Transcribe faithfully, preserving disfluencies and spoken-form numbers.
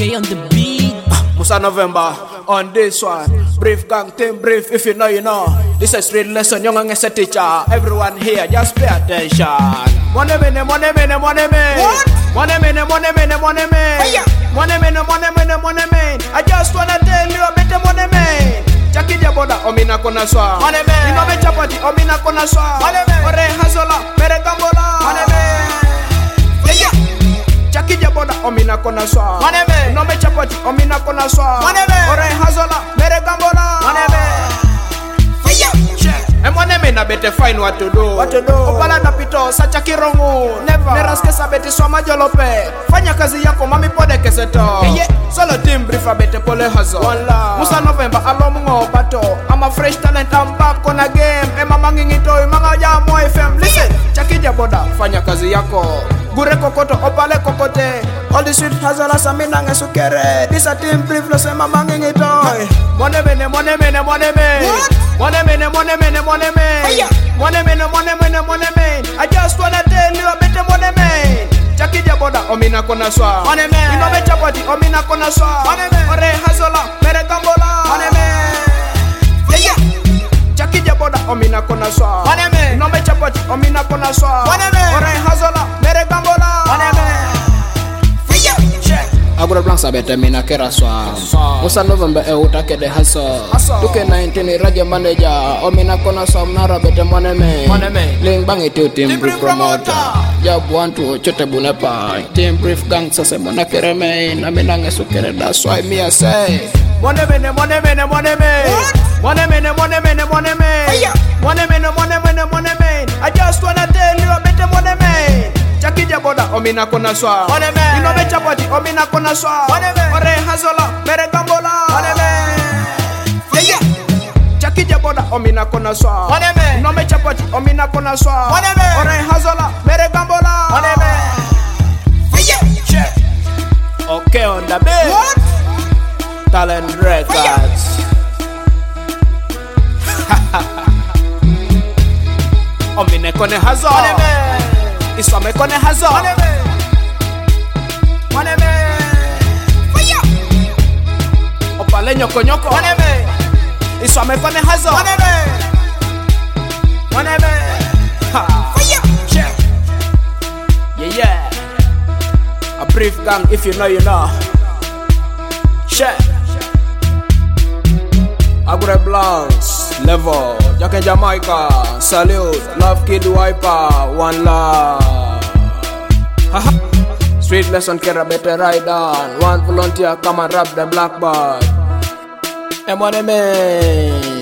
K on the beat. Musa November on this one. Brief gang team brief, if you know you know. This is real lesson, young and a teacher. Everyone here, just pay attention. Money minute, money minute, money minute. What? Money minute, money minute, money minute. Money minute, money minute, money minute. I just wanna tell you a bit of money minute. Jackie Jaboda, Omina Konaswa. Money minute. You know me chapati, Omina Konaswa. Money minute. Ore Hazola, Mere Gambola. Money minute. Jackie Jaboda, Omina Konaswa. Money minute. You know me chapati, Omina Konaswa. Money minute. Ore Hazola, Mere Gambola. Money minute. Emone me na bete find what to do. What to do? Opala na pito sacha kirongo. Never. Neraske sa bete soma jolope. Fanya kazi yako mami pode keseto. Yeah, yeah. Solo team brief bete pole hazo. Musa November alomungo bato. I'm a fresh talent, I'm back on a game. Ema mangingito manga ya mo F M. Listen, Jackie Jaboda fanya kazi yako. Gure kokoto opale kokote. All the sweet hazala samina ngesukere. This a team brief lo sema mangingito. Money mene money mene money mene. Money mene money mene money mene. Money mene money mene money mene. I just wanna tell you a bit of money mene. Jackie Jaboda omina kona swa. Money mene. You know me chapati omina kona swa. Money mene. Ore hazola mere gambola. Money mene. Yeah yeah. Jackie Jaboda omina kona swa. Money mene. You know me chapati omina kona swa. Money mene. Ore hazola mere gambola. Money mene. Agora blanca bete mina kera swa. Musa November e utake de haso. Tuke nineteen radio manager. Omina kona swa mnara bete money me. Ling bangi tu team brief promoter. Job one two chote bunepa. Team brief gang sase mona kere me. Na mina ngesukere, that's why me I say. Money mene money mene money me. Money mene money mene money me. Money mene money mene money me. I just wanna tell you a bit of money me. Jackie Jaboda omina kona swa. Money man. You know me chapati omina kona swa. Money man. Ore hazola mere gambola. Money man. Yeah yeah. Jackie Jaboda omina kona swa. Money man. You know me chapati omina kona swa. Money man. Ore hazola mere gambola. Money man. Yeah yeah. Okay on the beat. What? Talent Records. Omina kone hazo. Money man. Iswa me kone hazo. Money me. Money me. Fire. Opale nyoko nyoko. Money me. Iswa me kone hazo. Money me. Money me. Ha. Fire. Yeah. Yeah yeah. A brief gang, if you know you know. Share. Agre Blancs, Level, Jack and Jamaica, salute, love kid wiper, one love. Haha. Street lesson kera better ride on. One volunteer come and rap the blackbird. And money man.